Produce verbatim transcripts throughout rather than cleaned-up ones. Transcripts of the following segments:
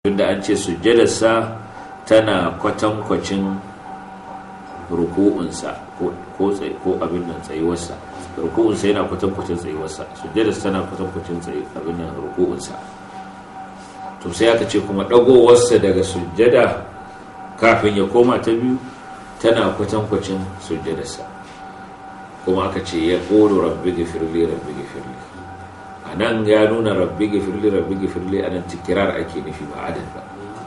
tunda an ce sujjadarsa tana kwatankwacin ruku'unsa ko ko abin nan tsayuwarsa. Ruku'unsa yana kwatankwacin tsayuwarsa, sujjadarsa tana kwatankwacin tsayi abin nan ruku'unsa. To sai aka ce kuma dagowarsa daga sujjada kafin ya koma ta biyu tana kwatankwacin sujjadarsa. Kuma aka ce ya qulu rabbi ghfirli rabbi ghfirli. Anan ya nuna rabbi ghfirli rabbi ghfirli anan tikrar ake nufi ba adad ba.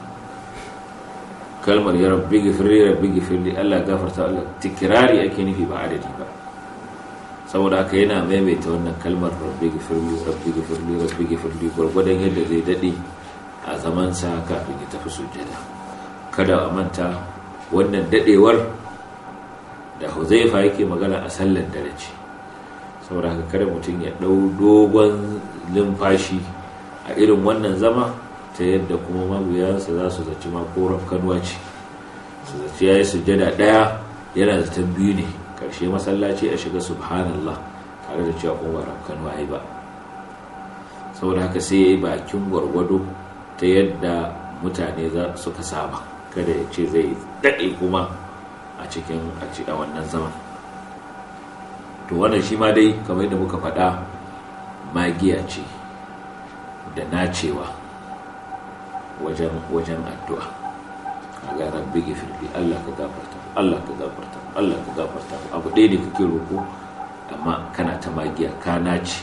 Kalmar ya rabbi ghfirli rabbi ghfirli Allah gafarta Allah tikrari ake nufi ba adadi ba. Saboda haka yana maimaita wannan kalmar rabbi ghfirli rabbi ghfirli rabbi ghfirli gurgurdan yadda zai dade a zaman sa kafin ya tafi sujjada. Kada a manta wannan dadewar da Huzaifa yake magana a sallar dare ce. Saboda haka kada mutum ya dau dogon limfashi a irin wannan zama ta yadda kuma mabiyansa za su zaci ma koran kanuwa ce, su zaci ya yi sujjada ɗaya yana zaton biyu ne, ƙarshe masallaci a shiga subhanallah tare da cewa kuma ba kanuwa yi ba. Saboda haka sai ya yi bakin gwargwado ta yadda mutane suka saba, kada ya ce zai daɗe kuma a cikin a wannan zaman. To wannan shi ma dai kamar yadda muka faɗa magiya ce da nacewa wajen wajen addu'a. Kaga rabbi ghfirli Allah ka gafarta Allah ka gafarta Allah ka gafarta abu ɗaya ne kake roko amma kana ta magiya ka nace.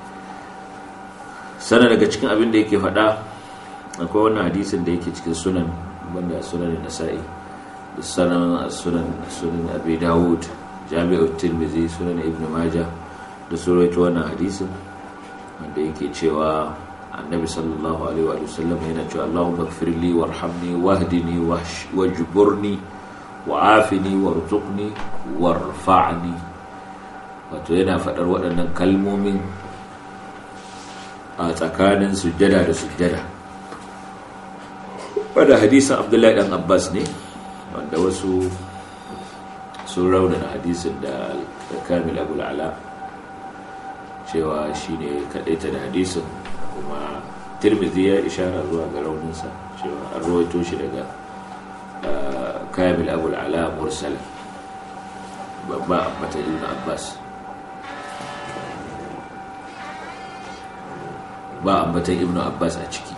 Sana daga cikin abin da yake faɗa akwai wannan hadisin da yake cikin sunan banda sunan Nasa'i da sunan sunan sunan Abi Dawud, Jami'ut Tirmidhi, sunan Ibn Majah da suratu wannan hadisin wanda yake cewa annabi sallallahu alaihi wa sallam yana cewa Allahumma ighfirli warhamni wahdini wajburni wa'afini warzuqni warfa'ni. Wato yana faɗar waɗannan kalmomin a tsakanin sujjada da sujjada. Wadda hadisin Abdullahi dan Abbas ne wanda wasu sun raunana hadisin da Kamil Abul Ala cewa shine kadaita da hadisin, kuma Tirmidhi ya ishara zuwa ga rauninsa cewa an rawaito shi daga Kamil Abul Ala mursal babba ambata Ibn Abbas ba ambata Ibn Abbas a ciki.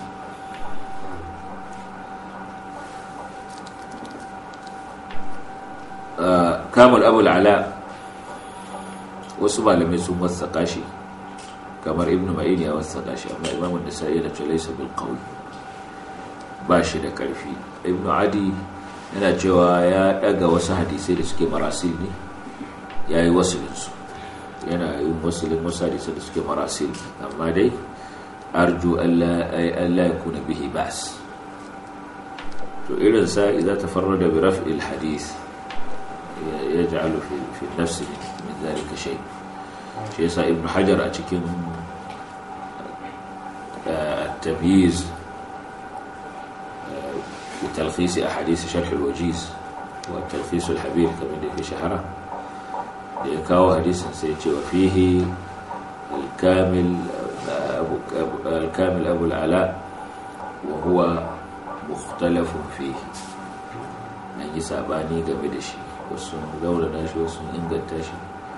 Kamil Abul Ala wasu malamai sun wasaka shi kamar Ibn Ma'in ya wasaka shi, amma Imam An-Nasa'i yana cewa laysa bil qawi, ba shi da karfi. Ibn Adi yana cewa ya daga wasu hadisai da suke marasil ne, yayi wasilin su, yana yin wasilin wasu hadisai da suke marasil, amma dai arju alla alla yakuna bihi ba's. To irin sa idza tafarrada bi raf'il hadith yaj'alu fi fi nafsihi min dhalika shay. Shi yasa Ibn Hajar a cikin التمييز وتلخيص أحاديث شرح الوجيز والتلخيص الحبير كما في شهرة ليكاو حديث سيتي وفيه الكامل أبو الكامل أبو العلاء وهو مختلف فيه من يسابعني قبل شيء وسن دولة ناشي وسن إنجل تاشي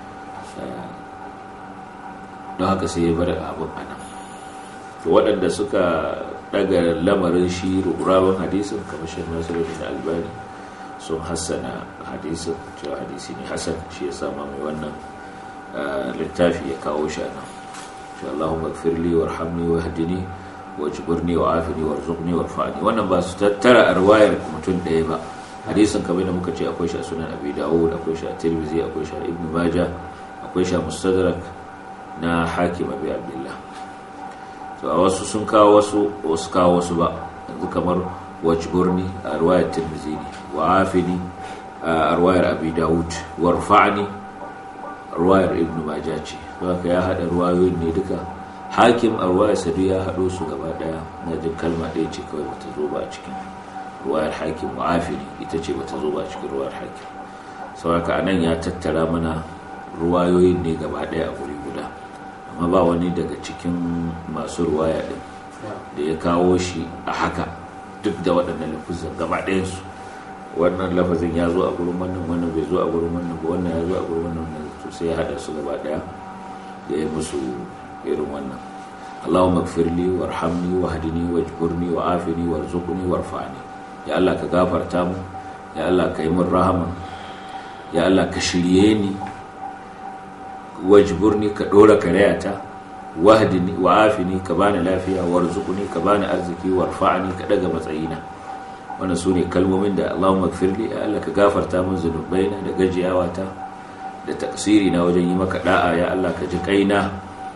don haka sai ya bar abin anan. To waɗanda suka daga lamarin shi rurawar hadisin kamar shi Nasiruddin Albani sun hassana hadisin cewa hadisi ne hasan, shi ya sama mai wannan littafi ya kawo shi anan. Insha Allahumma ighfirli warhamni wahdini wajburni wa'afini warzuqni warfa'ni. Wannan ba su tattara arwayar mutum ɗaya ba. Hadisin kamar da muka ce akwai shi a sunan Abi Dawud, akwai shi a Tirmidhi, akwai shi a Ibn Majah, akwai shi a Mustadrak na Hakim Abi Abdullah. To a wasu sun kawo wasu wasu kawo wasu ba, yanzu kamar wajburni a riwayar Tirmidhi ne, wa'afini a riwayar Abi Dawud, warfa'ni riwayar Ibn Majah ce. To haka ya hada riwayoyin ne duka. Hakim a riwayar Sadu ya hado su gaba daya, na jin kalma ɗaya ce kawai bata zo ba a cikin riwayar Hakim, wa'afini ita ce bata zo ba a cikin riwayar Hakim. Saboda anan ya tattara mana riwayoyin ne gaba daya a guri guda, amma ba wani daga cikin masu ruwaya din da ya kawo shi a haka duk da waɗannan lafuzan gaba ɗayan su wannan lafazin ya zo a gurin wannan wannan bai zo a gurin wannan ba wannan ya zo a gurin wannan wannan to sai ya hada su gaba ɗaya ya yi musu irin wannan Allahumma ighfirli warhamni wahdini wajburni wa'afini warzuqni warfa'ni ya Allah ka gafarta mu ya Allah ka yi min rahama ya Allah ka shirye ni wajburni ka dora karayata wahdini wa'afini ka bani lafiya warzuqni ka bani arziki warfa'ni ka daga matsayina. Wannan sune kalmomin da Allahumma ighfirli ya Allah ka gafarta min zunubaina da gajiyawata da taksiri na wajen yi maka da'a ya Allah ka ji kaina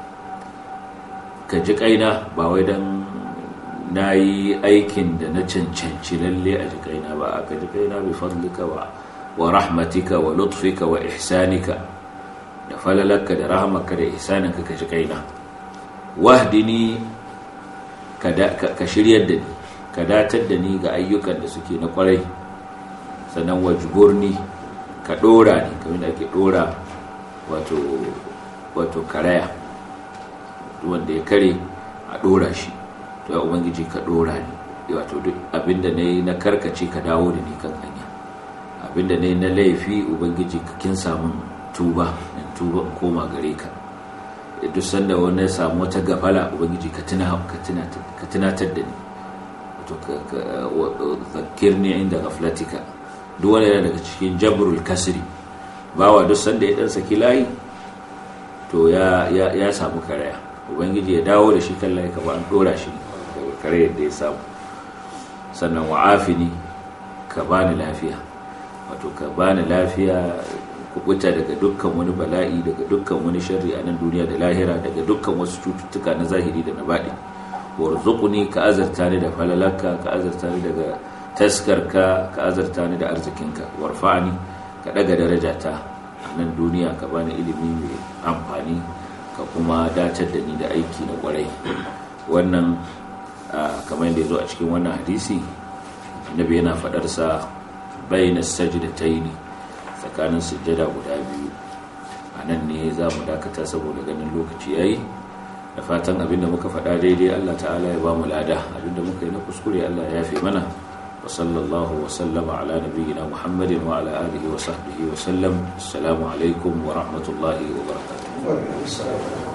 ka ji kaina ba wai dan nayi aikin da na cancanci lalle a ji kaina ba ka ji kaina bi fadlika wa wa rahmatika wa lutfika wa ihsanika da falalaka da rahmaka da ihsaninka ka ji kaina. Wahdini ka ka shiryar da ni ka datar da ni ga ayyukan da suke na kwarai sannan wajburni ka dora ni kamar da ake dora wato wato karaya wanda ya kare a dora shi to ya ubangiji ka dora ni wato duk abinda nayi na karkace ka dawo da ni kan hanya abinda nayi na laifi ubangiji ka kin samu tuba in tuba in koma gare ka duk sanda wani ya samu wata gafala ubangiji ka tuna ka tuna ka tunatar da ni to ka zakirni inda ghaflatika duk wani yana daga cikin jabrul kasri bawa duk sanda ya dan saki layi to ya ya ya samu karaya ubangiji ya dawo da shi kan layi kamar an dora shi karayar da ya samu. Sannan wa'afini ka bani lafiya wato ka bani lafiya kubuta daga dukkan wani bala'i daga dukkan wani sharri a nan duniya da lahira daga dukkan wasu cututtuka na zahiri da na baɗi. Warzuqni ka azarta ni da falalaka ka azarta ni daga taskarka ka azarta ni da arzikinka. Warfa'ni ka daga darajata a nan duniya ka bani ilimi mai amfani ka kuma datar da ni da aiki na kwarai. Wannan kamar yadda ya zo a cikin wannan hadisi annabi yana fadar sa bayna sajdataini tsakanin sujjada guda biyu. A nan ne za mu dakata saboda ganin lokaci yayi. Da fatan abinda muka faɗa daidai Allah ta'ala ya ba mu lada abinda muka yi na kuskure Allah ya yafe mana. Wa sallallahu wa sallama ala nabiyyina Muhammadin wa ala alihi wa sahbihi wa sallam. Assalamu alaikum wa rahmatullahi wa barakatuh.